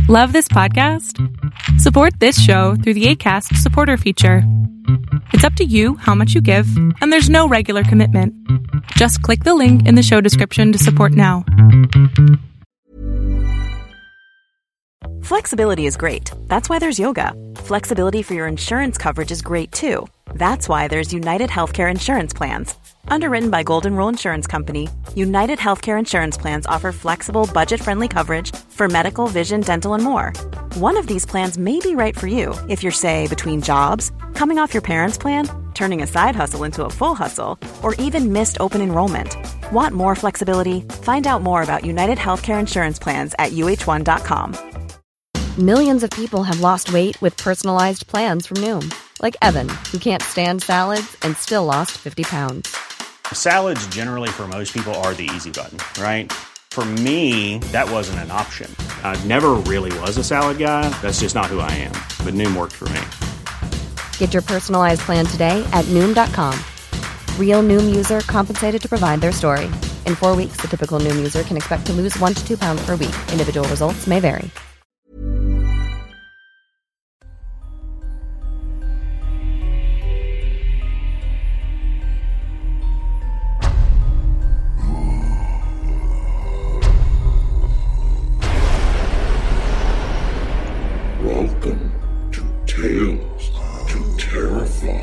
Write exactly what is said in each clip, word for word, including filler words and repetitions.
Love this podcast? Support this show through the Acast supporter feature. It's up to you how much you give, and there's no regular commitment. Just click the link in the show description to support now. Flexibility is great. That's why there's yoga. Flexibility for your insurance coverage is great too. That's why there's United Healthcare Insurance Plans. Underwritten by Golden Rule Insurance Company, United Healthcare Insurance Plans offer flexible, budget-friendly coverage for medical, vision, dental, and more. One of these plans may be right for you if you're, say, between jobs, coming off your parents' plan, turning a side hustle into a full hustle, or even missed open enrollment. Want more flexibility? Find out more about United Healthcare Insurance Plans at U H one dot com. Millions of people have lost weight with personalized plans from Noom. Like Evan, who can't stand salads and still lost fifty pounds. Salads generally for most people are the easy button, right? For me, that wasn't an option. I never really was a salad guy. That's just not who I am. But Noom worked for me. Get your personalized plan today at Noom dot com. Real Noom user compensated to provide their story. In four weeks, the typical Noom user can expect to lose one to two pounds per week. Individual results may vary. Welcome to Tales to Terrify.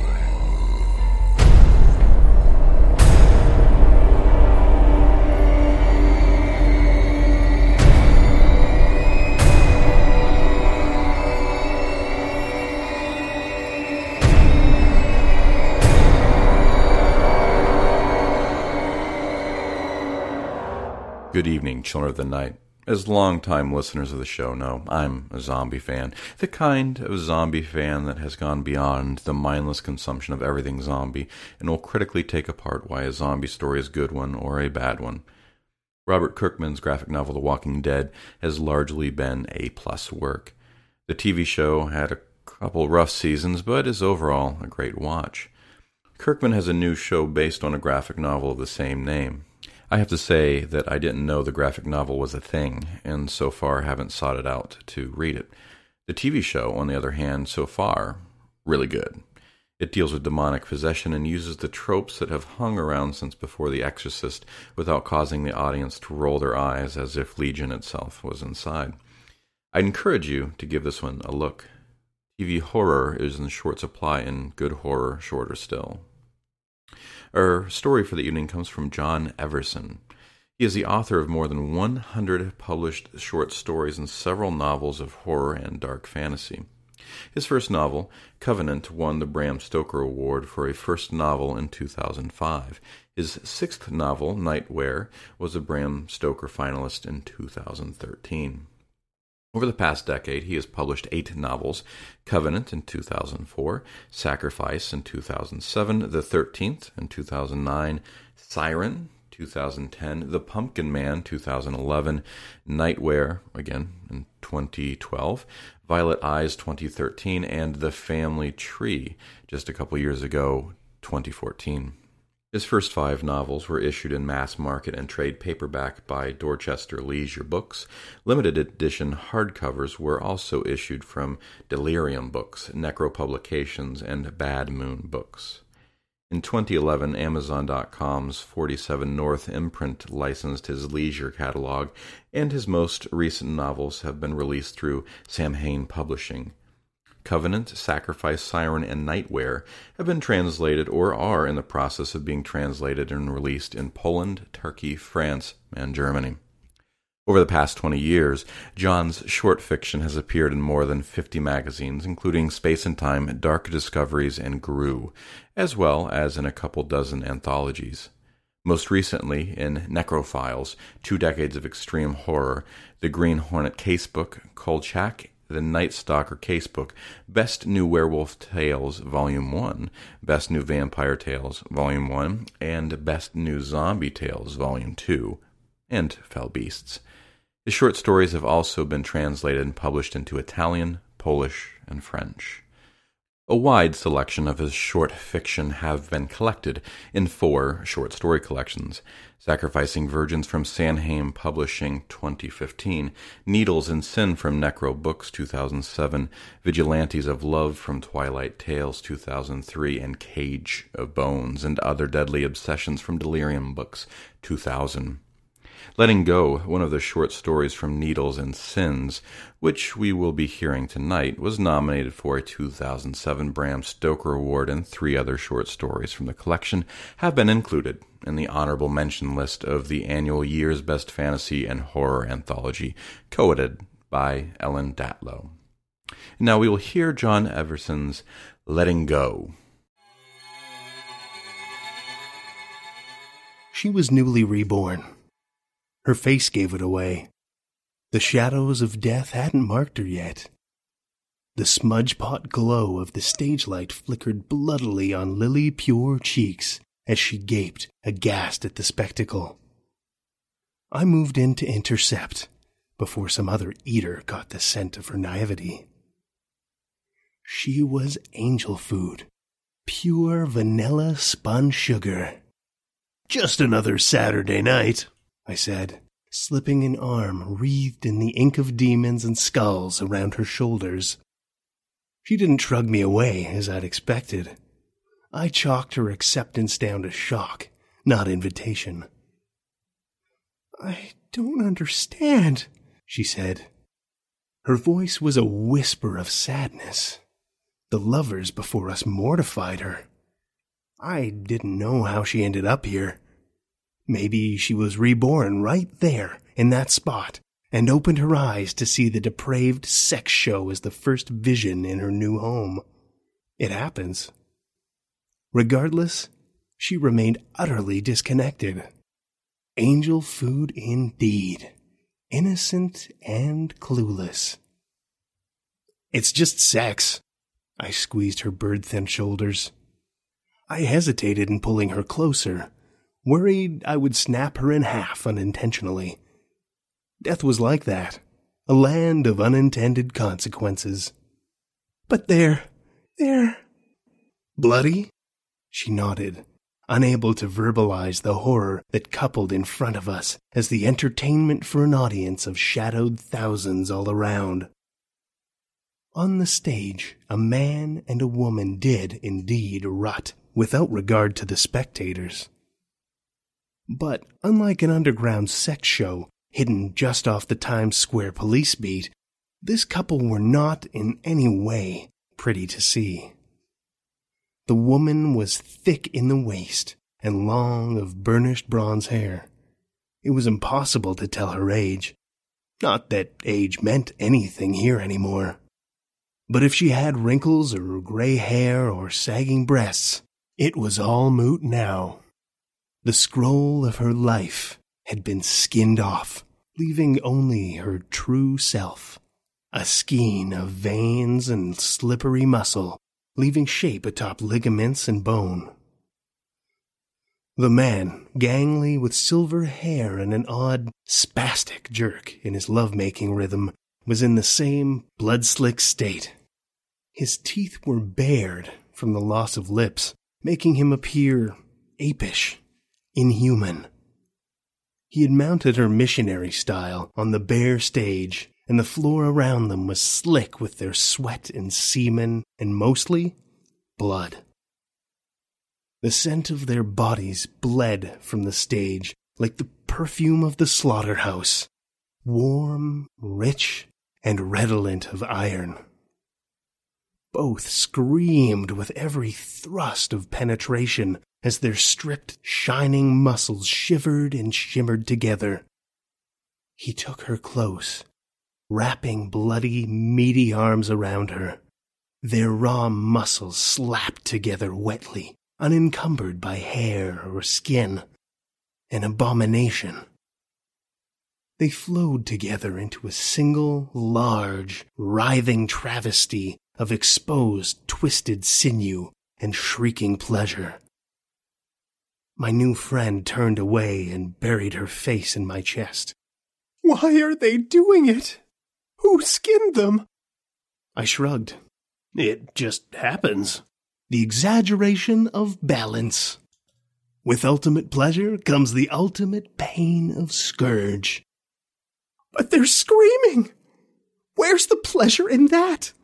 Good evening, children of the night. As long-time listeners of the show know, I'm a zombie fan. The kind of zombie fan that has gone beyond the mindless consumption of everything zombie and will critically take apart why a zombie story is a good one or a bad one. Robert Kirkman's graphic novel The Walking Dead has largely been A-plus work. The T V show had a couple rough seasons, but is overall a great watch. Kirkman has a new show based on a graphic novel of the same name. I have to say that I didn't know the graphic novel was a thing, and so far haven't sought it out to read it. The T V show, on the other hand, so far, really good. It deals with demonic possession and uses the tropes that have hung around since before The Exorcist without causing the audience to roll their eyes as if Legion itself was inside. I'd encourage you to give this one a look. T V horror is in short supply, and good horror shorter still. Our story for the evening comes from John Everson. He is the author of more than one hundred published short stories and several novels of horror and dark fantasy. His first novel, Covenant, won the Bram Stoker Award for a first novel in two thousand five. His sixth novel, Nightwear, was a Bram Stoker finalist in two thousand thirteen. Over the past decade, he has published eight novels: Covenant in two thousand four, Sacrifice in two thousand seven, The thirteenth in two thousand nine, Siren two thousand ten, The Pumpkin Man two thousand eleven, Nightwear, again in twenty twelve, Violet Eyes twenty thirteen, and The Family Tree, just a couple years ago, twenty fourteen. His first five novels were issued in mass market and trade paperback by Dorchester Leisure Books. Limited edition hardcovers were also issued from Delirium Books, Necro Publications, and Bad Moon Books. In twenty eleven, Amazon dot com's forty-seven North imprint licensed his leisure catalog, and his most recent novels have been released through Samhain Publishing. Covenant, Sacrifice, Siren, and Nightwear have been translated or are in the process of being translated and released in Poland, Turkey, France, and Germany. Over the past twenty years, John's short fiction has appeared in more than fifty magazines, including Space and Time, Dark Discoveries, and Gru, as well as in a couple dozen anthologies. Most recently in Necrophiles, Two Decades of Extreme Horror, The Green Hornet Casebook, Kolchak, The Night Stalker Casebook, Best New Werewolf Tales Volume one, Best New Vampire Tales Volume one, and Best New Zombie Tales Volume two, and Fell Beasts. His short stories have also been translated and published into Italian, Polish, and French. A wide selection of his short fiction have been collected in four short story collections: Sacrificing Virgins from Sanheim Publishing twenty fifteen, Needles and Sin from Necro Books two thousand seven, Vigilantes of Love from Twilight Tales two thousand three, and Cage of Bones and Other Deadly Obsessions from Delirium Books two thousand. Letting Go, one of the short stories from Needles and Sins, which we will be hearing tonight, was nominated for a two thousand seven Bram Stoker Award, and three other short stories from the collection have been included in the honorable mention list of the annual Year's Best Fantasy and Horror Anthology, co-edited by Ellen Datlow. Now we will hear John Everson's Letting Go. She was newly reborn. Her face gave it away. The shadows of death hadn't marked her yet. The smudge-pot glow of the stage light flickered bloodily on lily-pure cheeks as she gaped, aghast at the spectacle. I moved in to intercept, before some other eater caught the scent of her naivety. She was angel food, pure vanilla spun sugar. "Just another Saturday night," I said, slipping an arm wreathed in the ink of demons and skulls around her shoulders. She didn't shrug me away, as I'd expected. I chalked her acceptance down to shock, not invitation. "I don't understand," she said. Her voice was a whisper of sadness. The lovers before us mortified her. I didn't know how she ended up here. Maybe she was reborn right there, in that spot, and opened her eyes to see the depraved sex show as the first vision in her new home. It happens. Regardless, she remained utterly disconnected. Angel food indeed, innocent and clueless. "It's just sex." I squeezed her bird-thin shoulders. I hesitated in pulling her closer, worried I would snap her in half unintentionally. Death was like that, a land of unintended consequences. "But they're... they're... bloody?" She nodded, unable to verbalize the horror that coupled in front of us as the entertainment for an audience of shadowed thousands all around. On the stage, a man and a woman did indeed rot, without regard to the spectators. But unlike an underground sex show hidden just off the Times Square police beat, this couple were not in any way pretty to see. The woman was thick in the waist and long of burnished bronze hair. It was impossible to tell her age. Not that age meant anything here anymore. But if she had wrinkles or gray hair or sagging breasts, it was all moot now. The scroll of her life had been skinned off, leaving only her true self, a skein of veins and slippery muscle, leaving shape atop ligaments and bone. The man, gangly with silver hair and an odd, spastic jerk in his love-making rhythm, was in the same blood-slick state. His teeth were bared from the loss of lips, making him appear apish, inhuman. He had mounted her missionary style on the bare stage, and the floor around them was slick with their sweat and semen, and mostly blood. The scent of their bodies bled from the stage like the perfume of the slaughterhouse, warm, rich, and redolent of iron. Both screamed with every thrust of penetration as their stripped, shining muscles shivered and shimmered together. He took her close, wrapping bloody, meaty arms around her. Their raw muscles slapped together wetly, unencumbered by hair or skin. An abomination. They flowed together into a single, large, writhing travesty of exposed, twisted sinew and shrieking pleasure. My new friend turned away and buried her face in my chest. "Why are they doing it? Who skinned them?" I shrugged. It just happens. The exaggeration of balance. With ultimate pleasure comes the ultimate pain of scourge. But they're screaming! Where's the pleasure in that?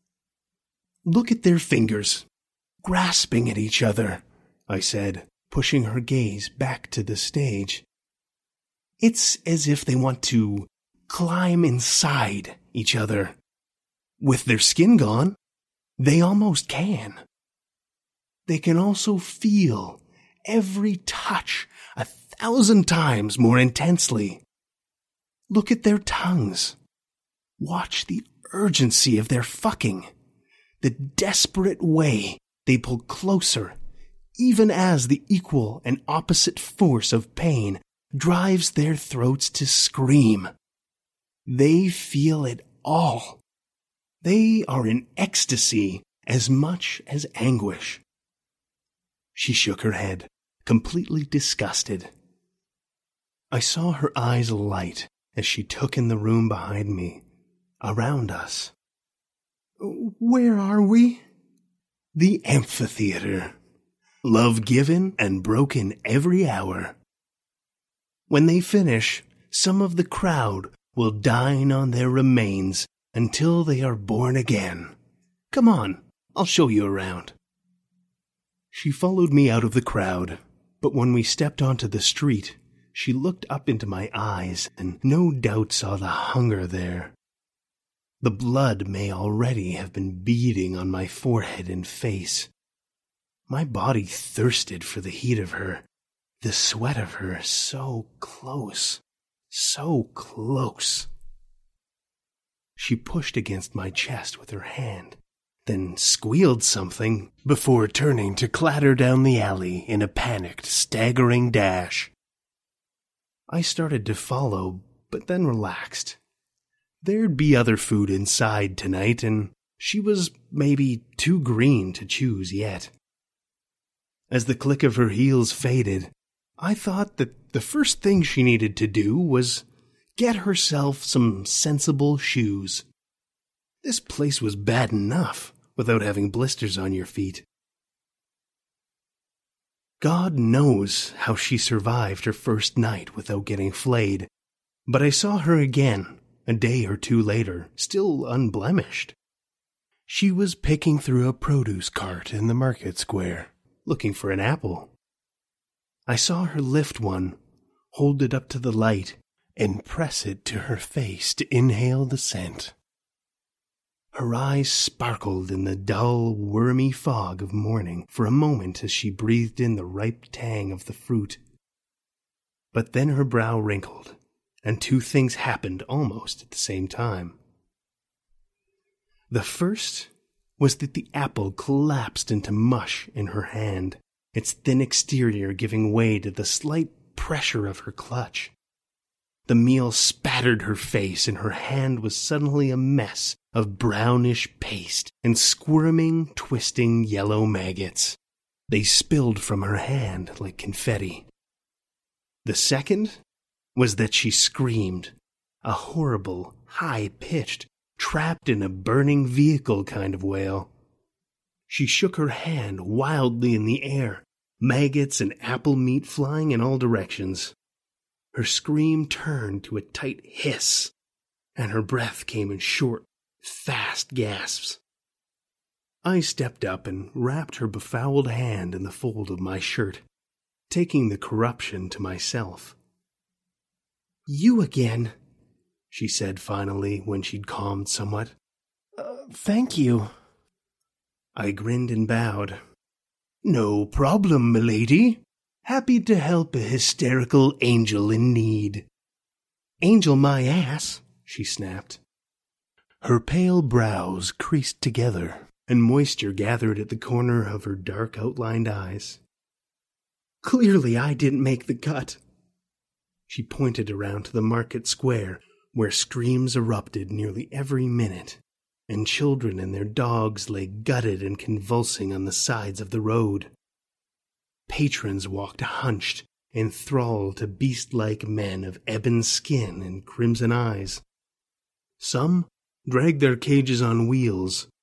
Look at their fingers, grasping at each other, I said, pushing her gaze back to the stage. It's as if they want to climb inside each other. With their skin gone, they almost can. They can also feel every touch a thousand times more intensely. Look at their tongues. Watch the urgency of their fucking. The desperate way they pull closer, even as the equal and opposite force of pain drives their throats to scream. They feel it all. They are in ecstasy as much as anguish. She shook her head, completely disgusted. I saw her eyes light as she took in the room behind me, around us. Where are we? The amphitheater. Love given and broken every hour. When they finish, some of the crowd will dine on their remains until they are born again. Come on, I'll show you around. She followed me out of the crowd, but when we stepped onto the street, she looked up into my eyes and no doubt saw the hunger there. The blood may already have been beading on my forehead and face. My body thirsted for the heat of her, the sweat of her so close, so close. She pushed against my chest with her hand, then squealed something before turning to clatter down the alley in a panicked, staggering dash. I started to follow, but then relaxed. There'd be other food inside tonight, and she was maybe too green to choose yet. As the click of her heels faded, I thought that the first thing she needed to do was get herself some sensible shoes. This place was bad enough without having blisters on your feet. God knows how she survived her first night without getting flayed, but I saw her again a day or two later, still unblemished. She was picking through a produce cart in the market square, looking for an apple. I saw her lift one, hold it up to the light, and press it to her face to inhale the scent. Her eyes sparkled in the dull, wormy fog of morning for a moment as she breathed in the ripe tang of the fruit. But then her brow wrinkled, and two things happened almost at the same time. The first was that the apple collapsed into mush in her hand, its thin exterior giving way to the slight pressure of her clutch. The meal spattered her face, and her hand was suddenly a mess of brownish paste and squirming, twisting yellow maggots. They spilled from her hand like confetti. The second was that she screamed, a horrible, high-pitched, trapped in a burning vehicle kind of wail. She shook her hand wildly in the air, maggots and apple meat flying in all directions. Her scream turned to a tight hiss, and her breath came in short, fast gasps. I stepped up and wrapped her befouled hand in the fold of my shirt, taking the corruption to myself. "You again," she said finally when she'd calmed somewhat. Uh, thank you. I grinned and bowed. "No problem, milady. Happy to help a hysterical angel in need." "Angel my ass," she snapped. Her pale brows creased together, and moisture gathered at the corner of her dark outlined eyes. "Clearly I didn't make the cut." She pointed around to the market square, where screams erupted nearly every minute, and children and their dogs lay gutted and convulsing on the sides of the road. Patrons walked hunched, enthralled to beast-like men of ebon skin and crimson eyes. Some dragged their cages on wheels,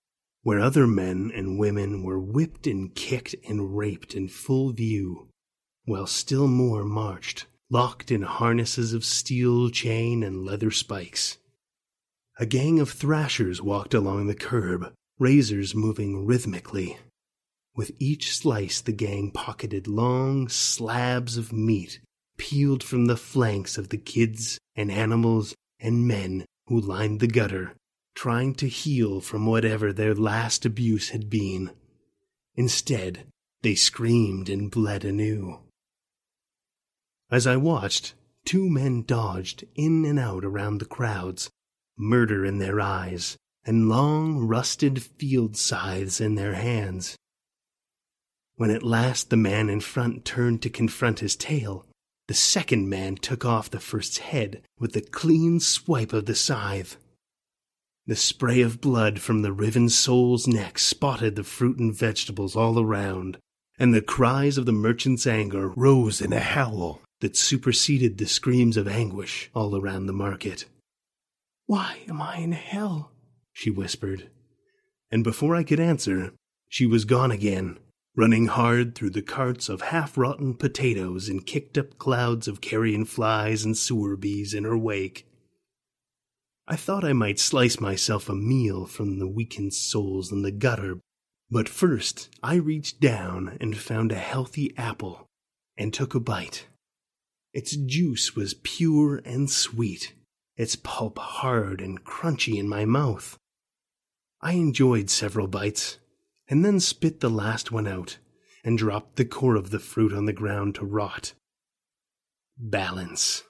where other men and women were whipped and kicked and raped in full view, while still more marched, locked in harnesses of steel chain and leather spikes. A gang of thrashers walked along the curb, razors moving rhythmically. With each slice, the gang pocketed long slabs of meat peeled from the flanks of the kids and animals and men who lined the gutter, trying to heal from whatever their last abuse had been. Instead, they screamed and bled anew. As I watched, two men dodged in and out around the crowds, murder in their eyes, and long, rusted field scythes in their hands. When at last the man in front turned to confront his tail, the second man took off the first's head with a clean swipe of the scythe. The spray of blood from the riven soul's neck spotted the fruit and vegetables all around, and the cries of the merchant's anger rose in a howl that superseded the screams of anguish all around the market. "Why am I in hell?" she whispered. And before I could answer, she was gone again, running hard through the carts of half-rotten potatoes and kicked-up clouds of carrion flies and sewer bees in her wake. I thought I might slice myself a meal from the weakened souls in the gutter, but first I reached down and found a healthy apple and took a bite. Its juice was pure and sweet, its pulp hard and crunchy in my mouth. I enjoyed several bites, and then spit the last one out, and dropped the core of the fruit on the ground to rot. Balance.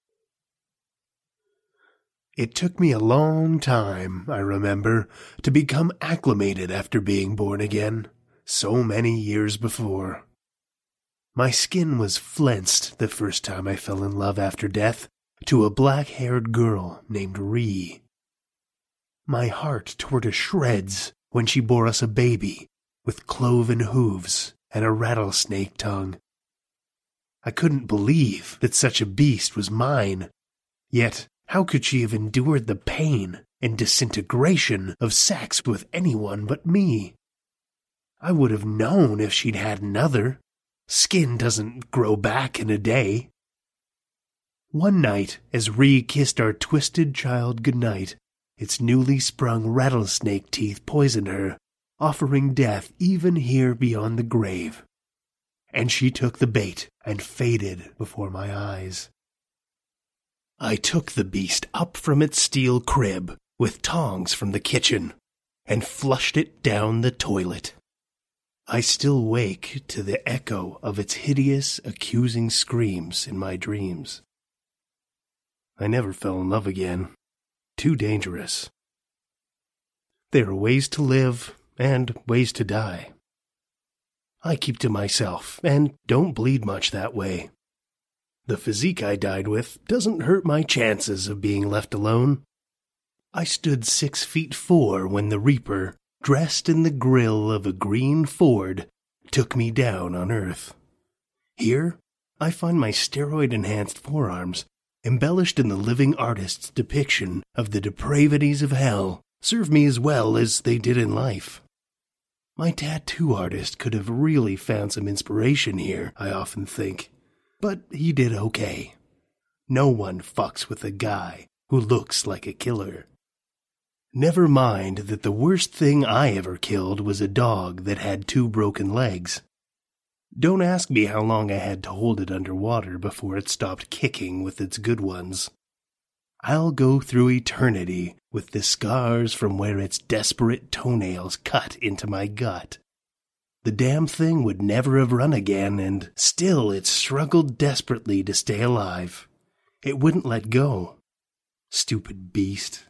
It took me a long time, I remember, to become acclimated after being born again, so many years before. My skin was flensed the first time I fell in love after death to a black-haired girl named Ree. My heart tore to shreds when she bore us a baby with cloven hooves and a rattlesnake tongue. I couldn't believe that such a beast was mine, yet how could she have endured the pain and disintegration of sex with anyone but me? I would have known if she'd had another. Skin doesn't grow back in a day. One night, as Ree kissed our twisted child goodnight, its newly sprung rattlesnake teeth poisoned her, offering death even here beyond the grave. And she took the bait and faded before my eyes. I took the beast up from its steel crib with tongs from the kitchen and flushed it down the toilet. I still wake to the echo of its hideous, accusing screams in my dreams. I never fell in love again. Too dangerous. There are ways to live and ways to die. I keep to myself and don't bleed much that way. The physique I died with doesn't hurt my chances of being left alone. I stood six feet four when the Reaper, dressed in the grille of a green Ford, took me down on Earth. Here, I find my steroid-enhanced forearms, embellished in the living artist's depiction of the depravities of hell, serve me as well as they did in life. My tattoo artist could have really found some inspiration here, I often think. But he did okay. No one fucks with a guy who looks like a killer. Never mind that the worst thing I ever killed was a dog that had two broken legs. Don't ask me how long I had to hold it underwater before it stopped kicking with its good ones. I'll go through eternity with the scars from where its desperate toenails cut into my gut. The damn thing would never have run again, and still it struggled desperately to stay alive. It wouldn't let go. Stupid beast.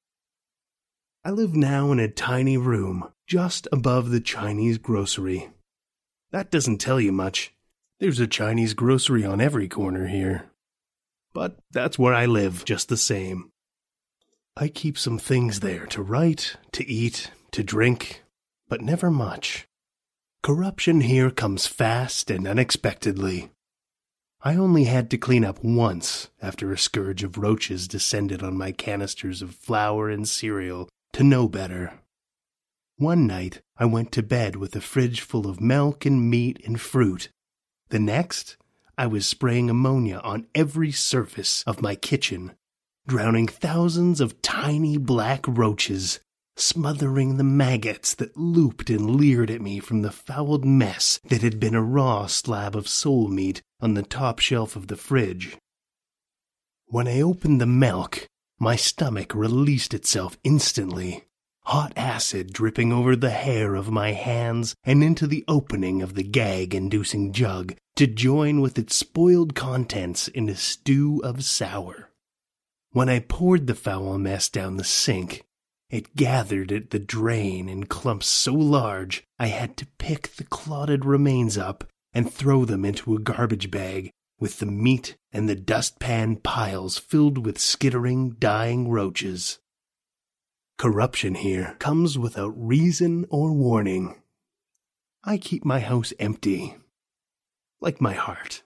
I live now in a tiny room just above the Chinese grocery. That doesn't tell you much. There's a Chinese grocery on every corner here. But that's where I live, just the same. I keep some things there to write, to eat, to drink, but never much. Corruption here comes fast and unexpectedly. I only had to clean up once after a scourge of roaches descended on my canisters of flour and cereal to know better. One night, I went to bed with a fridge full of milk and meat and fruit. The next, I was spraying ammonia on every surface of my kitchen, drowning thousands of tiny black roaches, smothering the maggots that looped and leered at me from the fouled mess that had been a raw slab of soul meat on the top shelf of the fridge. When I opened the milk, my stomach released itself instantly, hot acid dripping over the hair of my hands and into the opening of the gag-inducing jug to join with its spoiled contents in a stew of sour. When I poured the foul mess down the sink, it gathered at the drain in clumps so large I had to pick the clotted remains up and throw them into a garbage bag, with the meat and the dustpan piles filled with skittering, dying roaches. Corruption here comes without reason or warning. I keep my house empty, like my heart.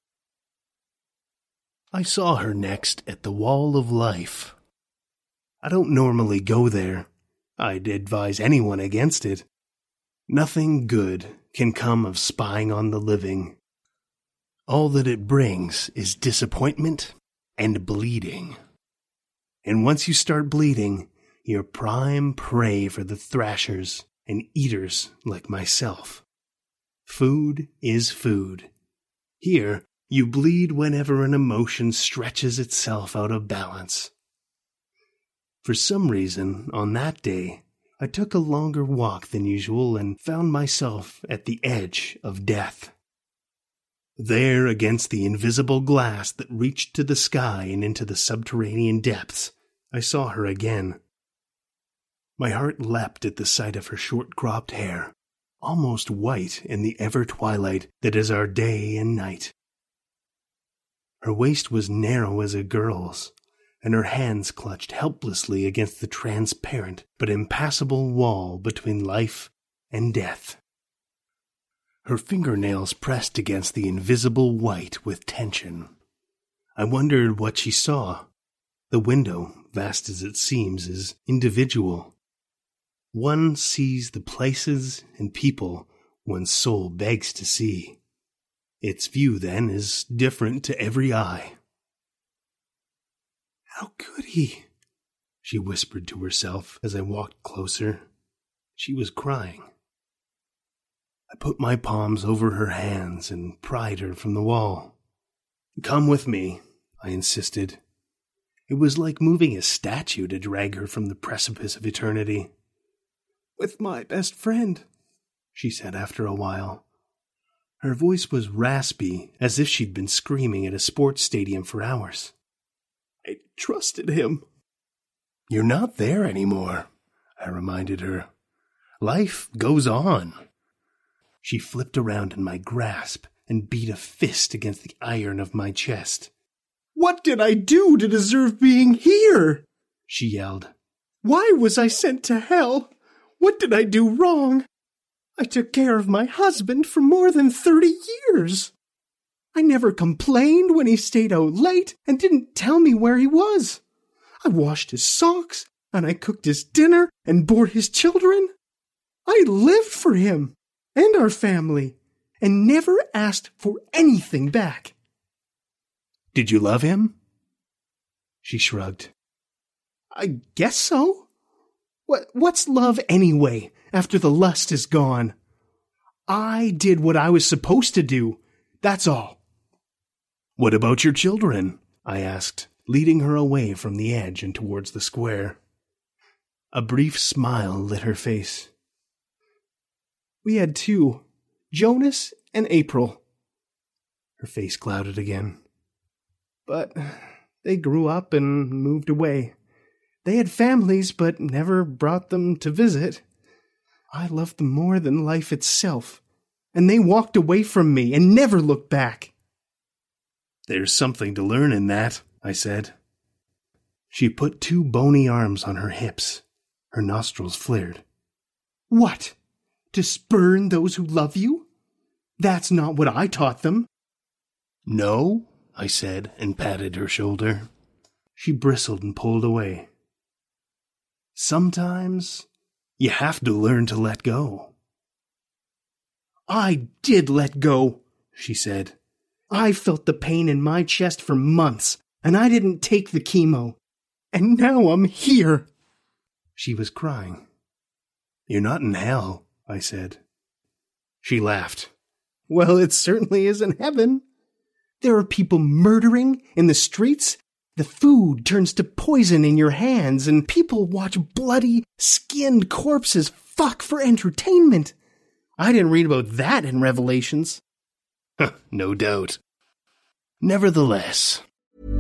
I saw her next at the Wall of Life. I don't normally go there. I'd advise anyone against it. Nothing good can come of spying on the living. All that it brings is disappointment and bleeding. And once you start bleeding, you're prime prey for the thrashers and eaters like myself. Food is food. Here, you bleed whenever an emotion stretches itself out of balance. For some reason, on that day, I took a longer walk than usual and found myself at the edge of death. There, against the invisible glass that reached to the sky and into the subterranean depths, I saw her again. My heart leapt at the sight of her short-cropped hair, almost white in the ever-twilight that is our day and night. Her waist was narrow as a girl's, and her hands clutched helplessly against the transparent but impassable wall between life and death. Her fingernails pressed against the invisible white with tension. I wondered what she saw. The window, vast as it seems, is individual. One sees the places and people one's soul begs to see. Its view, then, is different to every eye. "How could he?" she whispered to herself as I walked closer. She was crying. I put my palms over her hands and pried her from the wall. "Come with me," I insisted. It was like moving a statue to drag her from the precipice of eternity. "With my best friend," she said after a while. Her voice was raspy, as if she'd been screaming at a sports stadium for hours. "I trusted him." "You're not there anymore," I reminded her. "Life goes on." She flipped around in my grasp and beat a fist against the iron of my chest. "What did I do to deserve being here?" she yelled. "Why was I sent to hell? What did I do wrong? I took care of my husband for more than thirty years. I never complained when he stayed out late and didn't tell me where he was. I washed his socks, and I cooked his dinner and bore his children. I lived for him and our family, and never asked for anything back." "Did you love him?" She shrugged. "I guess so. What, what's love anyway, after the lust is gone? I did what I was supposed to do, that's all." "What about your children?" I asked, leading her away from the edge and towards the square. A brief smile lit her face. "We had two, Jonas and April." Her face clouded again. "But they grew up and moved away. They had families, but never brought them to visit. I loved them more than life itself, and they walked away from me and never looked back." "There's something to learn in that," I said. She put two bony arms on her hips. Her nostrils flared. "What? To spurn those who love you? That's not what I taught them." "No," I said, and patted her shoulder. She bristled and pulled away. "Sometimes You have to learn to let go. I did let go, she said. I felt the pain in my chest for months, and I didn't take the chemo. And now I'm here. She was crying. You're not in hell, I said. She laughed. Well, it certainly isn't heaven. There are people murdering in the streets. The food turns to poison in your hands, and people watch bloody, skinned corpses fuck for entertainment. I didn't read about that in Revelations. No doubt. Nevertheless.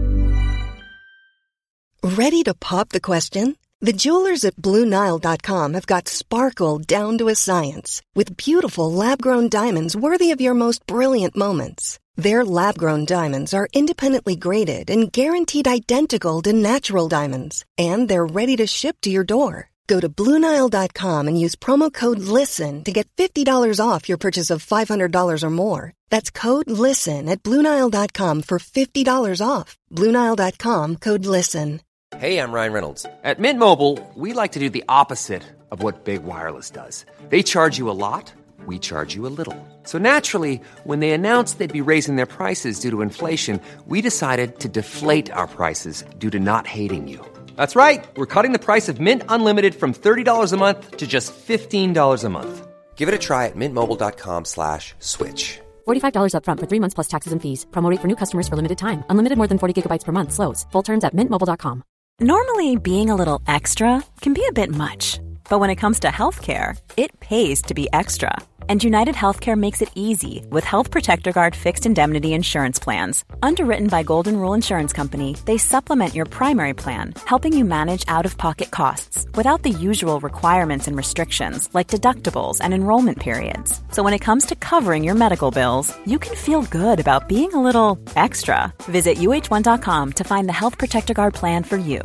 Ready to pop the question? The jewelers at Blue Nile dot com have got sparkle down to a science with beautiful lab-grown diamonds worthy of your most brilliant moments. Their lab-grown diamonds are independently graded and guaranteed identical to natural diamonds, and they're ready to ship to your door. Go to Blue Nile dot com and use promo code LISTEN to get fifty dollars off your purchase of five hundred dollars or more. That's code LISTEN at Blue Nile dot com for fifty dollars off. Blue Nile dot com, code LISTEN. Hey, I'm Ryan Reynolds. At Mint Mobile, we like to do the opposite of what Big Wireless does. They charge you a lot, we charge you a little. So naturally, when they announced they'd be raising their prices due to inflation, we decided to deflate our prices due to not hating you. That's right. We're cutting the price of Mint Unlimited from thirty dollars a month to just fifteen dollars a month. Give it a try at mintmobile.com slash switch. forty-five dollars up front for three months plus taxes and fees. Promo rate for new customers for limited time. Unlimited more than forty gigabytes per month slows. Full terms at mint mobile dot com. Normally, being a little extra can be a bit much. But when it comes to healthcare, it pays to be extra. And United Healthcare makes it easy with Health Protector Guard fixed indemnity insurance plans. Underwritten by Golden Rule Insurance Company, they supplement your primary plan, helping you manage out-of-pocket costs without the usual requirements and restrictions like deductibles and enrollment periods. So when it comes to covering your medical bills, you can feel good about being a little extra. Visit U H one dot com to find the Health Protector Guard plan for you.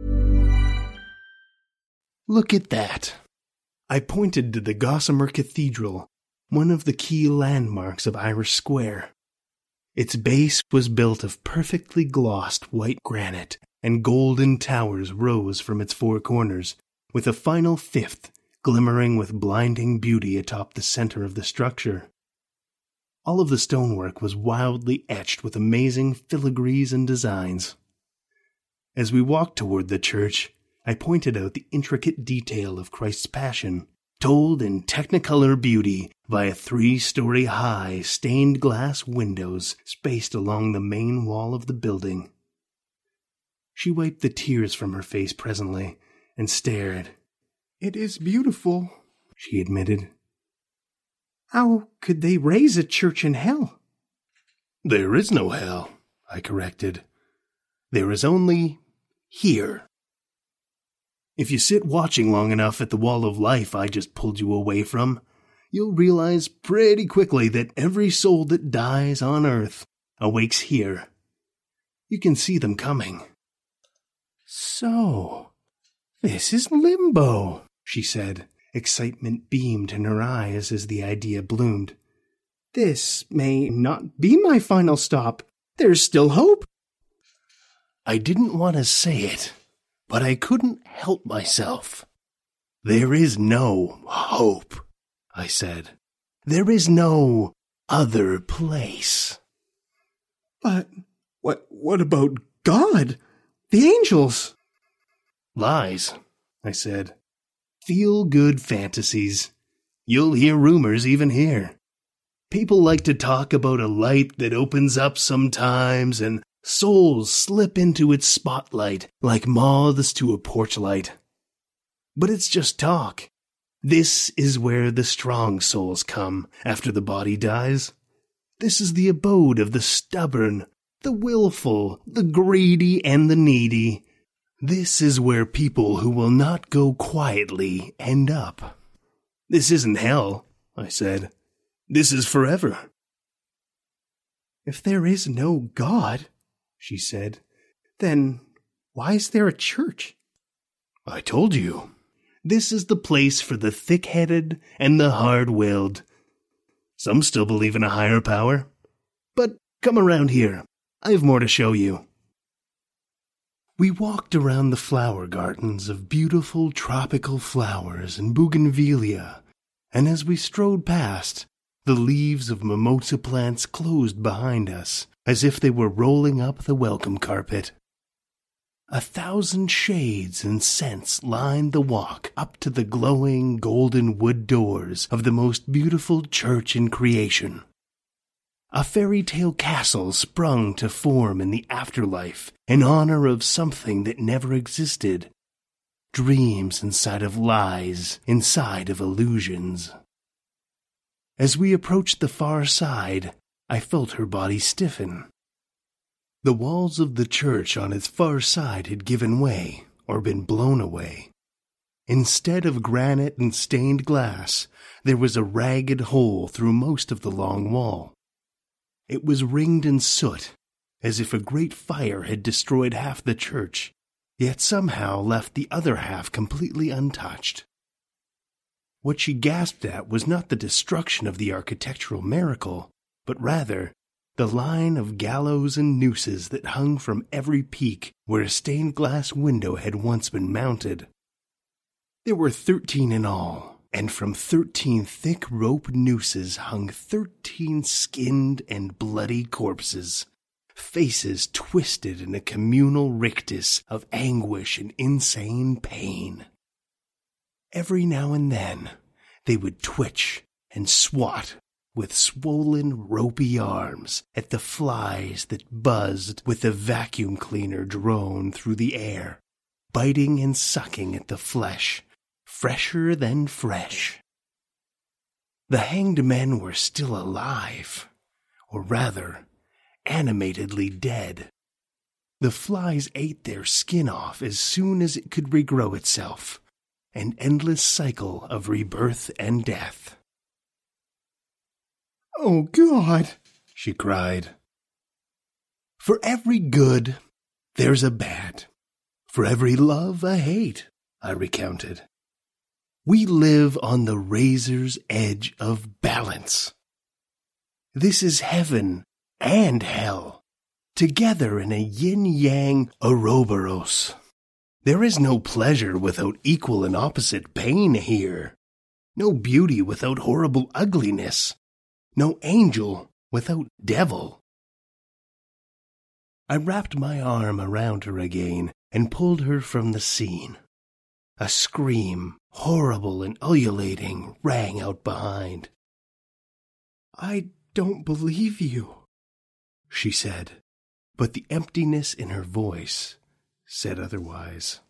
Look at that. I pointed to the Gossamer Cathedral, one of the key landmarks of Irish Square. Its base was built of perfectly glossed white granite, and golden towers rose from its four corners, with a final fifth glimmering with blinding beauty atop the center of the structure. All of the stonework was wildly etched with amazing filigrees and designs. As we walked toward the church, I pointed out the intricate detail of Christ's Passion, told in technicolor beauty via three-story high stained glass windows spaced along the main wall of the building. She wiped the tears from her face presently and stared. "It is beautiful," she admitted. "How could they raise a church in hell?" "There is no hell," I corrected. "There is only here. If you sit watching long enough at the wall of life I just pulled you away from, you'll realize pretty quickly that every soul that dies on earth awakes here. You can see them coming." "So, this is limbo," she said. Excitement beamed in her eyes as the idea bloomed. "This may not be my final stop. There's still hope." I didn't want to say it, but I couldn't help myself. "There is no hope," I said. "There is no other place." "But what, what about God? The angels?" "Lies," I said. "Feel-good fantasies. You'll hear rumors even here. People like to talk about a light that opens up sometimes and souls slip into its spotlight like moths to a porch light. But it's just talk. This is where the strong souls come after the body dies. This is the abode of the stubborn, the willful, the greedy, and the needy. This is where people who will not go quietly end up. This isn't hell," I said. "This is forever." "If there is no God," she said, "then why is there a church?" "I told you. This is the place for the thick-headed and the hard-willed. Some still believe in a higher power. But come around here. I have more to show you." We walked around the flower gardens of beautiful tropical flowers and bougainvillea, and as we strode past, the leaves of mimosa plants closed behind us, as if they were rolling up the welcome carpet. A thousand shades and scents lined the walk up to the glowing golden wood doors of the most beautiful church in creation. A fairy tale castle sprung to form in the afterlife in honor of something that never existed. Dreams inside of lies, inside of illusions. As we approached the far side, I felt her body stiffen. The walls of the church on its far side had given way, or been blown away. Instead of granite and stained glass, there was a ragged hole through most of the long wall. It was ringed in soot, as if a great fire had destroyed half the church, yet somehow left the other half completely untouched. What she gasped at was not the destruction of the architectural miracle, but rather the line of gallows and nooses that hung from every peak where a stained glass window had once been mounted. There were thirteen in all, and from thirteen thick rope nooses hung thirteen skinned and bloody corpses, faces twisted in a communal rictus of anguish and insane pain. Every now and then, they would twitch and swat with swollen, ropey arms at the flies that buzzed with the vacuum cleaner drone through the air, biting and sucking at the flesh, fresher than fresh. The hanged men were still alive, or rather, animatedly dead. The flies ate their skin off as soon as it could regrow itself, an endless cycle of rebirth and death. "Oh, God!" she cried. "For every good, there's a bad. For every love, a hate," I recounted. "We live on the razor's edge of balance. This is heaven and hell, together in a yin-yang Ouroboros. There is no pleasure without equal and opposite pain here, no beauty without horrible ugliness, no angel without devil." I wrapped my arm around her again and pulled her from the scene. A scream, horrible and ululating, rang out behind. "I don't believe you," she said, but the emptiness in her voice said otherwise.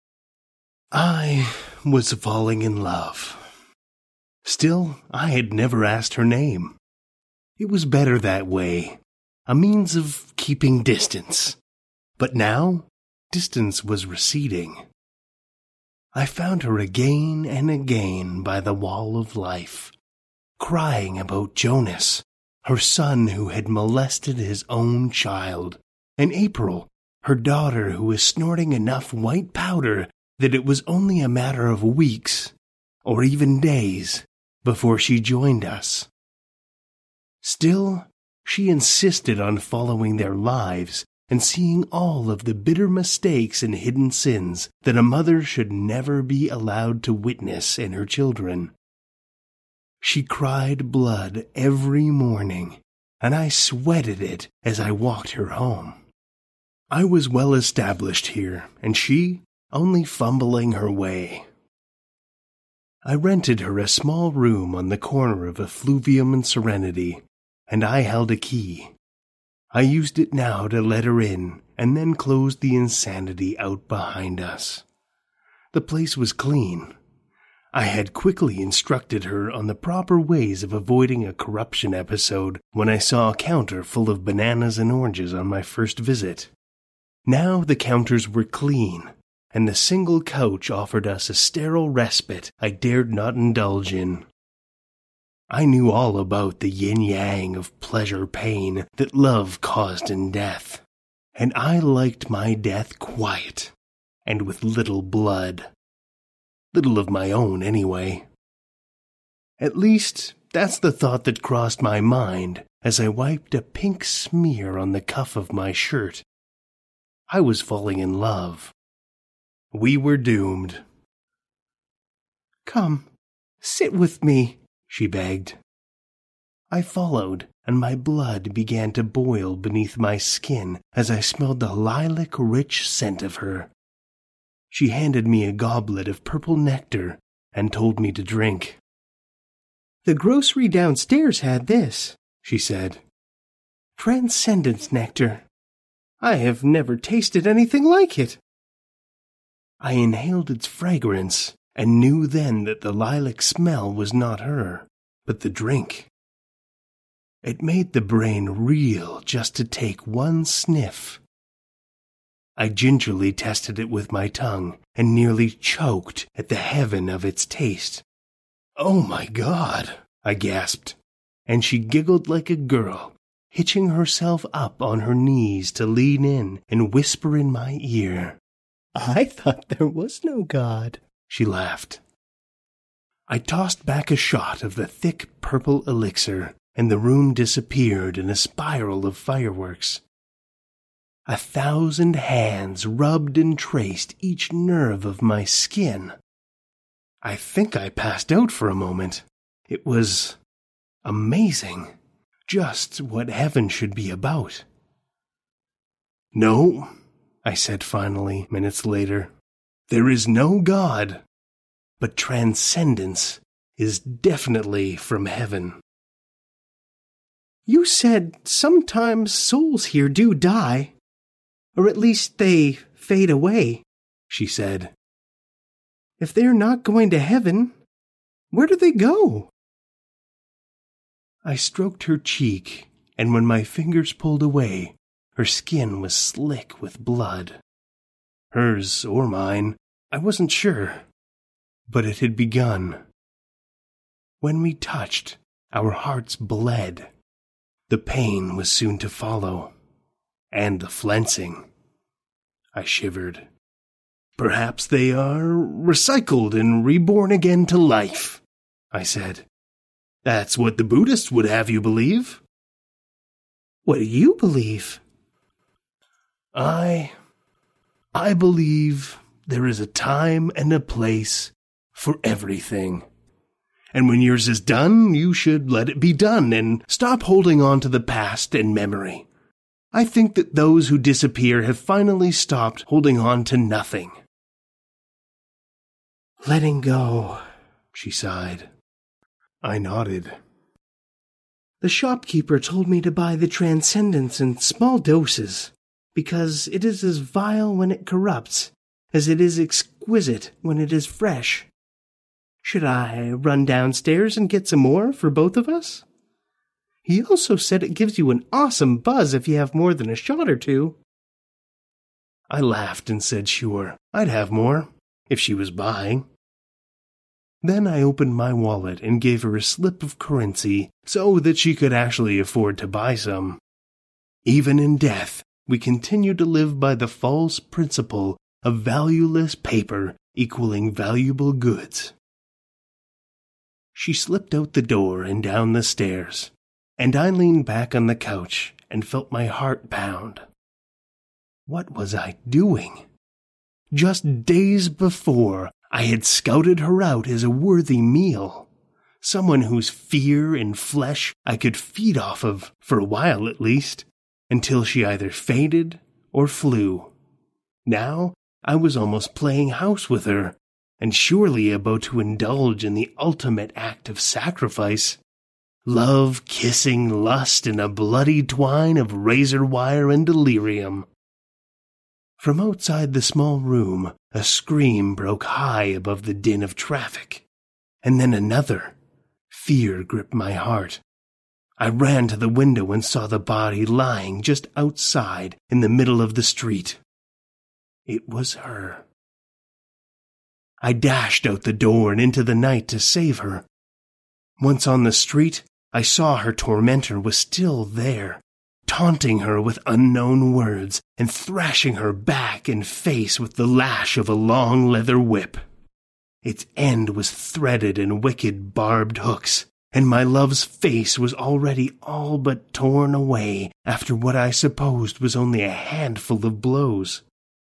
I was falling in love. Still, I had never asked her name. It was better that way, a means of keeping distance. But now, distance was receding. I found her again and again by the wall of life, crying about Jonas, her son who had molested his own child, and April, her daughter who was snorting enough white powder that it was only a matter of weeks, or even days, before she joined us. Still, she insisted on following their lives and seeing all of the bitter mistakes and hidden sins that a mother should never be allowed to witness in her children. She cried blood every morning, and I sweated it as I walked her home. I was well established here, and she only fumbling her way. I rented her a small room on the corner of Effluvium and Serenity, and I held a key. I used it now to let her in, and then closed the insanity out behind us. The place was clean. I had quickly instructed her on the proper ways of avoiding a corruption episode when I saw a counter full of bananas and oranges on my first visit. Now the counters were clean, and the single couch offered us a sterile respite I dared not indulge in. I knew all about the yin-yang of pleasure-pain that love caused in death, and I liked my death quiet, and with little blood. Little of my own, anyway. At least, that's the thought that crossed my mind as I wiped a pink smear on the cuff of my shirt. I was falling in love. We were doomed. "Come, sit with me," she begged. I followed, and my blood began to boil beneath my skin as I smelled the lilac-rich scent of her. She handed me a goblet of purple nectar and told me to drink. "The grocery downstairs had this," she said. "Transcendence nectar. I have never tasted anything like it." I inhaled its fragrance and knew then that the lilac smell was not her, but the drink. It made the brain reel just to take one sniff. I gingerly tested it with my tongue and nearly choked at the heaven of its taste. "Oh my God," I gasped, and she giggled like a girl, hitching herself up on her knees to lean in and whisper in my ear. "I thought there was no God," she laughed. I tossed back a shot of the thick purple elixir, and the room disappeared in a spiral of fireworks. A thousand hands rubbed and traced each nerve of my skin. I think I passed out for a moment. It was amazing, just what heaven should be about. "No," I said finally, minutes later, "there is no God, but transcendence is definitely from heaven." "You said sometimes souls here do die, or at least they fade away," she said. "If they're not going to heaven, where do they go?" I stroked her cheek, and when my fingers pulled away, her skin was slick with blood. Hers or mine, I wasn't sure, but it had begun. When we touched, our hearts bled. The pain was soon to follow, and the flensing. I shivered. "Perhaps they are recycled and reborn again to life," I said. "That's what the Buddhists would have you believe." "What do you believe?" I... I believe there is a time and a place for everything. And when yours is done, you should let it be done and stop holding on to the past and memory. I think that those who disappear have finally stopped holding on to nothing." "Letting go," she sighed. I nodded. "The shopkeeper told me to buy the Transcendence in small doses, because it is as vile when it corrupts as it is exquisite when it is fresh. Should I run downstairs and get some more for both of us? He also said it gives you an awesome buzz if you have more than a shot or two." I laughed and said sure, I'd have more, if she was buying. Then I opened my wallet and gave her a slip of currency so that she could actually afford to buy some. Even in death, we continue to live by the false principle of valueless paper equaling valuable goods. She slipped out the door and down the stairs, and I leaned back on the couch and felt my heart pound. What was I doing? Just days before, I had scouted her out as a worthy meal, someone whose fear and flesh I could feed off of, for a while at least, until she either faded or flew. Now I was almost playing house with her, and surely about to indulge in the ultimate act of sacrifice. Love, kissing, lust, and a bloody twine of razor wire and delirium. From outside the small room, a scream broke high above the din of traffic, and then another. Fear gripped my heart. I ran to the window and saw the body lying just outside in the middle of the street. It was her. I dashed out the door and into the night to save her. Once on the street, I saw her tormentor was still there, taunting her with unknown words and thrashing her back and face with the lash of a long leather whip. Its end was threaded in wicked barbed hooks, and my love's face was already all but torn away after what I supposed was only a handful of blows.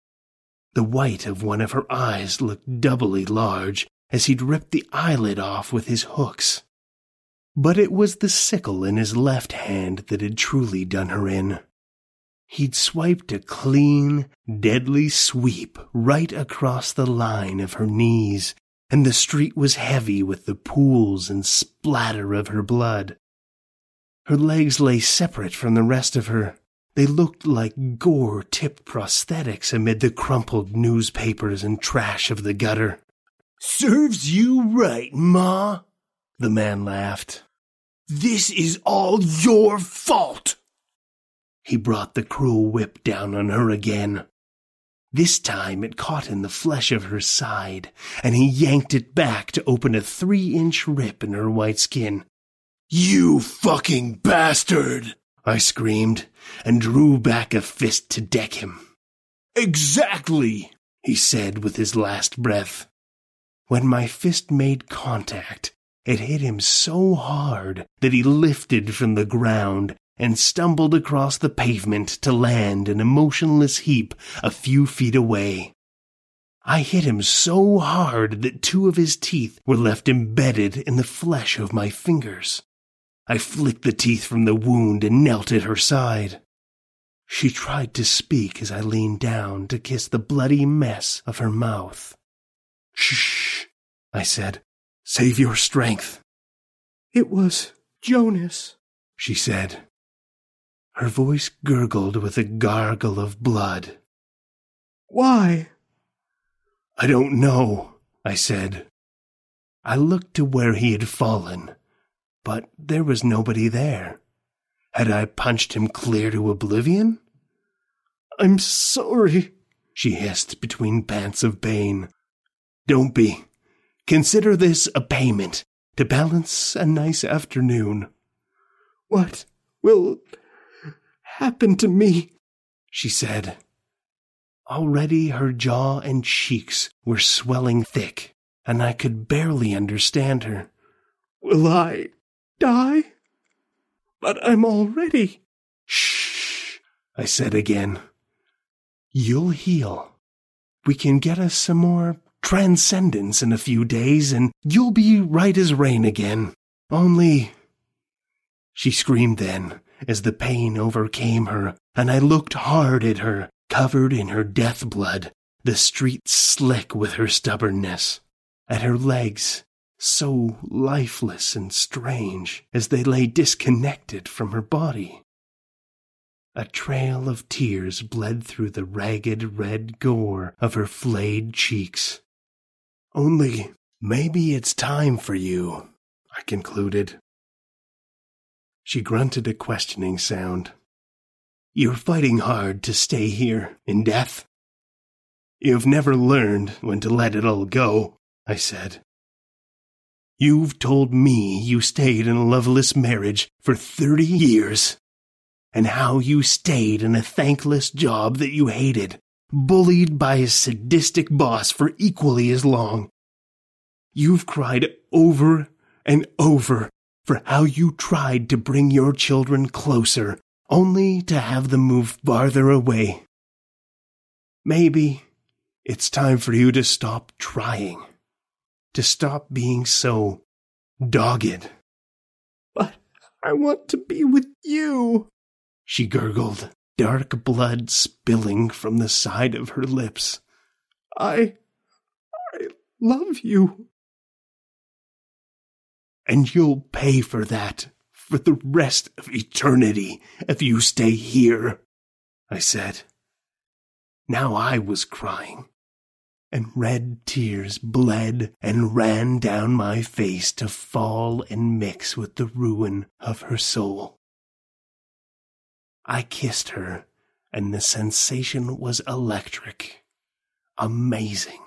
The white of one of her eyes looked doubly large as he'd ripped the eyelid off with his hooks. But it was the sickle in his left hand that had truly done her in. He'd swiped a clean, deadly sweep right across the line of her knees, and the street was heavy with the pools and splatter of her blood. Her legs lay separate from the rest of her. They looked like gore-tipped prosthetics amid the crumpled newspapers and trash of the gutter. "Serves you right, Ma," the man laughed. "This is all your fault." He brought the cruel whip down on her again. This time it caught in the flesh of her side, and he yanked it back to open a three-inch rip in her white skin. "You fucking bastard!" I screamed, and drew back a fist to deck him. "Exactly," he said with his last breath. When my fist made contact, it hit him so hard that he lifted from the ground and stumbled across the pavement to land in a motionless heap a few feet away. I hit him so hard that two of his teeth were left embedded in the flesh of my fingers. I flicked the teeth from the wound and knelt at her side. She tried to speak as I leaned down to kiss the bloody mess of her mouth. "Shh," I said. "Save your strength." "It was Jonas," she said. Her voice gurgled with a gargle of blood. "Why?" "I don't know," I said. I looked to where he had fallen, but there was nobody there. Had I punched him clear to oblivion? "I'm sorry," she hissed between pants of pain. "Don't be. Consider this a payment to balance a nice afternoon." "What will happen to me?" she said. Already her jaw and cheeks were swelling thick, and I could barely understand her. "Will I die? But I'm already—" "Shh," I said again. "You'll heal. We can get us some more transcendence in a few days, and you'll be right as rain again. Only—" She screamed then, as the pain overcame her, and I looked hard at her, covered in her death blood, the street slick with her stubbornness, at her legs, so lifeless and strange as they lay disconnected from her body. A trail of tears bled through the ragged red gore of her flayed cheeks. "Only maybe it's time for you," I concluded. She grunted a questioning sound. "You're fighting hard to stay here in death? You've never learned when to let it all go," I said. "You've told me you stayed in a loveless marriage for thirty years, and how you stayed in a thankless job that you hated, bullied by a sadistic boss for equally as long. You've cried over and over for how you tried to bring your children closer, only to have them move farther away. Maybe it's time for you to stop trying, to stop being so dogged." "But I want to be with you," she gurgled, dark blood spilling from the side of her lips. I... I love you." "And you'll pay for that for the rest of eternity if you stay here," I said. Now I was crying, and red tears bled and ran down my face to fall and mix with the ruin of her soul. I kissed her, and the sensation was electric, amazing.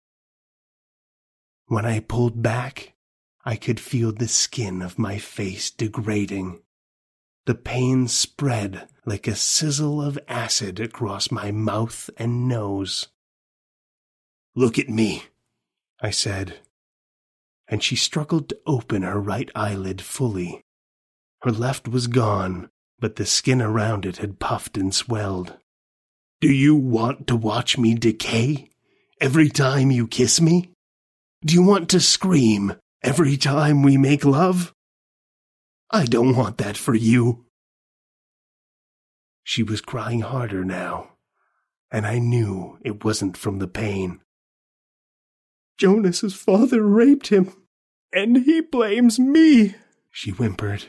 When I pulled back, I could feel the skin of my face degrading. The pain spread like a sizzle of acid across my mouth and nose. "Look at me," I said. and she struggled to open her right eyelid fully. Her left was gone, but the skin around it had puffed and swelled. "Do you want to watch me decay every time you kiss me? Do you want to scream every time we make love? I don't want that for you." She was crying harder now, and I knew it wasn't from the pain. "Jonas's father raped him, and he blames me," she whimpered.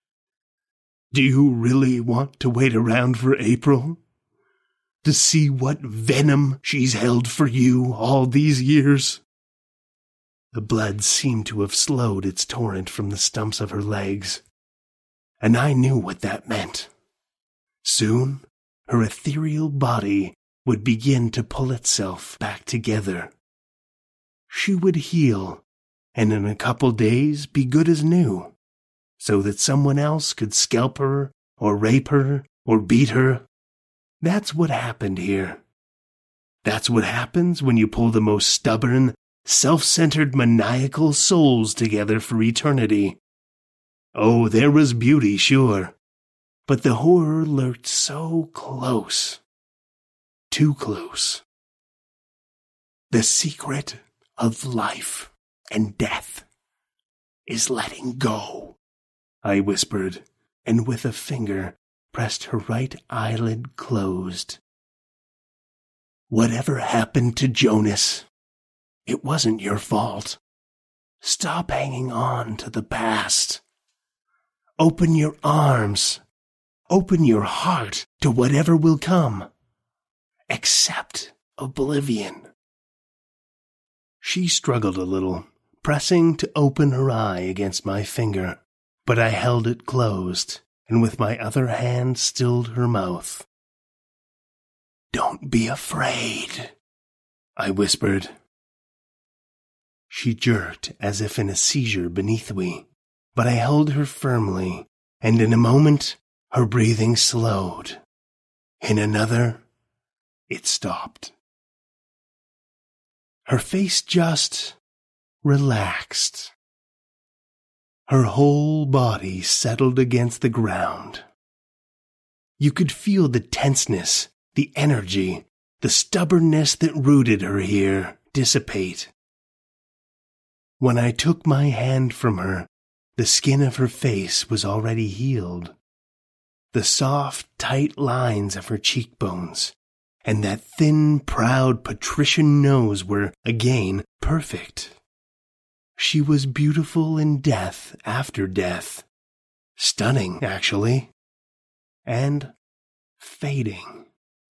"Do you really want to wait around for April? To see what venom she's held for you all these years?" The blood seemed to have slowed its torrent from the stumps of her legs, and I knew what that meant. Soon, her ethereal body would begin to pull itself back together. She would heal, and in a couple days be good as new, so that someone else could scalp her, or rape her, or beat her. That's what happened here. That's what happens when you pull the most stubborn, self-centered, maniacal souls together for eternity. Oh, there was beauty, sure, but the horror lurked so close. Too close. The secret of life and death is letting go, I whispered, and with a finger pressed her right eyelid closed. Whatever happened to Jonas, it wasn't your fault. Stop hanging on to the past. Open your arms. Open your heart to whatever will come. Accept oblivion. She struggled a little, pressing to open her eye against my finger, but I held it closed, and with my other hand stilled her mouth. "Don't be afraid," I whispered. She jerked as if in a seizure beneath me, but I held her firmly, and in a moment her breathing slowed. In another, it stopped. Her face just relaxed. Her whole body settled against the ground. You could feel the tenseness, the energy, the stubbornness that rooted her here dissipate. When I took my hand from her, the skin of her face was already healed. The soft, tight lines of her cheekbones and that thin, proud patrician nose were again perfect. She was beautiful in death after death. Stunning, actually. And fading.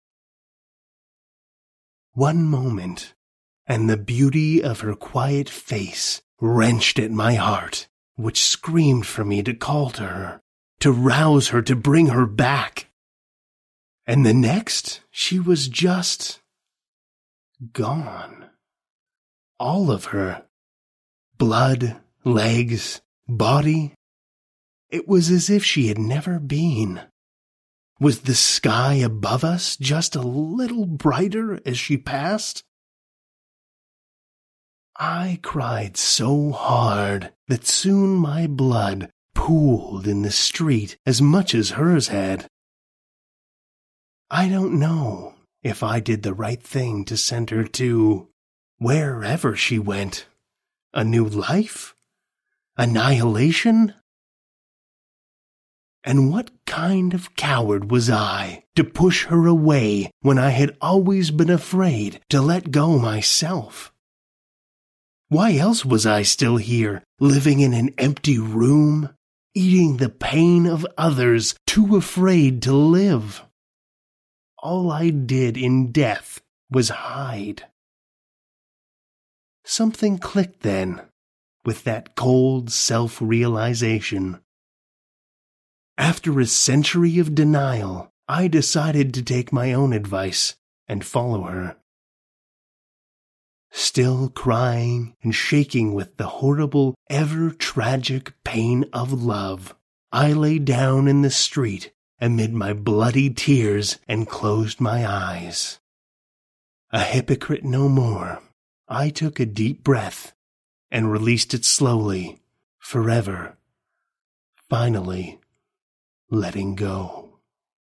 One moment, and the beauty of her quiet face wrenched at my heart, which screamed for me to call to her, to rouse her, to bring her back. And the next, she was just gone. All of her. Blood, legs, body. It was as if she had never been. Was the sky above us just a little brighter as she passed? I cried so hard that soon my blood pooled in the street as much as hers had. I don't know if I did the right thing to send her to wherever she went. A new life? Annihilation? And what kind of coward was I to push her away when I had always been afraid to let go myself? Why else was I still here, living in an empty room, eating the pain of others, too afraid to live? All I did in death was hide. Something clicked then, with that cold self-realization. After a century of denial, I decided to take my own advice and follow her. Still crying and shaking with the horrible, ever-tragic pain of love, I lay down in the street amid my bloody tears and closed my eyes. A hypocrite no more, I took a deep breath and released it slowly, forever, finally letting go.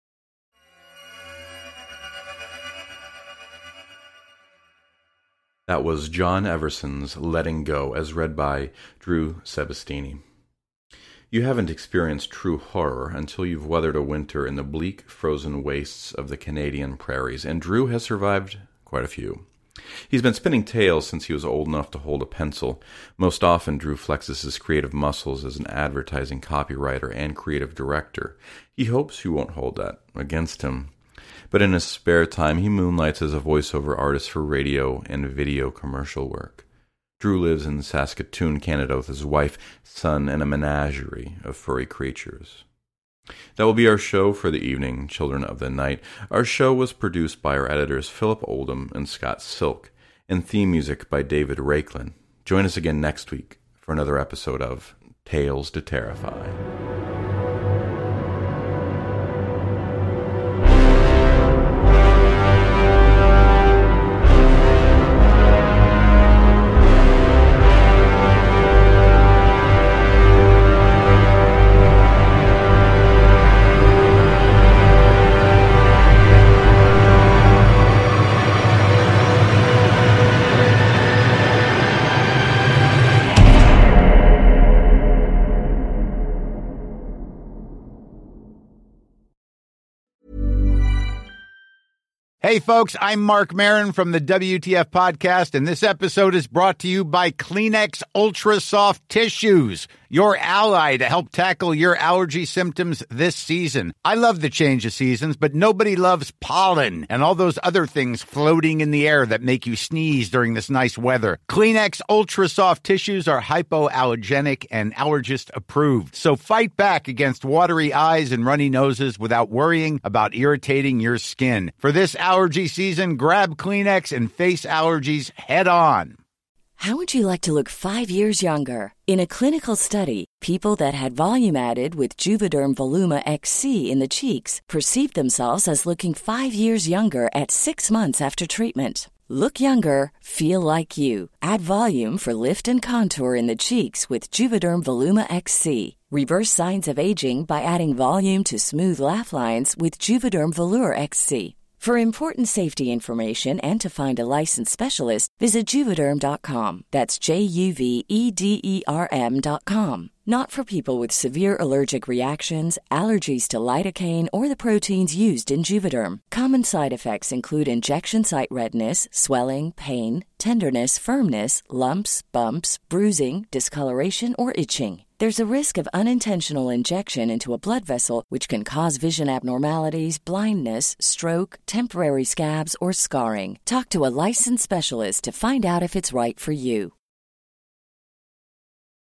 That was John Everson's Letting Go, as read by Drew Sebastini. You haven't experienced true horror until you've weathered a winter in the bleak, frozen wastes of the Canadian prairies, and Drew has survived quite a few. He's been spinning tales since he was old enough to hold a pencil. Most often, Drew flexes his creative muscles as an advertising copywriter and creative director. He hopes you won't hold that against him. But in his spare time, he moonlights as a voiceover artist for radio and video commercial work. Drew lives in Saskatoon, Canada, with his wife, son, and a menagerie of furry creatures. That will be our show for the evening, Children of the Night. Our show was produced by our editors Philip Oldham and Scott Silk, and theme music by David Rakelin. Join us again next week for another episode of Tales to Terrify. Hey, folks, I'm Mark Maron from the W T F Podcast, and this episode is brought to you by Kleenex Ultra Soft Tissues, your ally to help tackle your allergy symptoms this season. I love the change of seasons, but nobody loves pollen and all those other things floating in the air that make you sneeze during this nice weather. Kleenex Ultra Soft Tissues are hypoallergenic and allergist approved, so fight back against watery eyes and runny noses without worrying about irritating your skin. For this allergy season, grab Kleenex and face allergies head on. How would you like to look five years younger? In a clinical study, people that had volume added with Juvederm Voluma X C in the cheeks perceived themselves as looking five years younger at six months after treatment. Look younger, feel like you. Add volume for lift and contour in the cheeks with Juvederm Voluma X C. Reverse signs of aging by adding volume to smooth laugh lines with Juvederm Volure X C. For important safety information and to find a licensed specialist, visit Juvederm dot com. That's J U V E D E R M dot com. Not for people with severe allergic reactions, allergies to lidocaine, or the proteins used in Juvederm. Common side effects include injection site redness, swelling, pain, tenderness, firmness, lumps, bumps, bruising, discoloration, or itching. There's a risk of unintentional injection into a blood vessel, which can cause vision abnormalities, blindness, stroke, temporary scabs, or scarring. Talk to a licensed specialist to find out if it's right for you.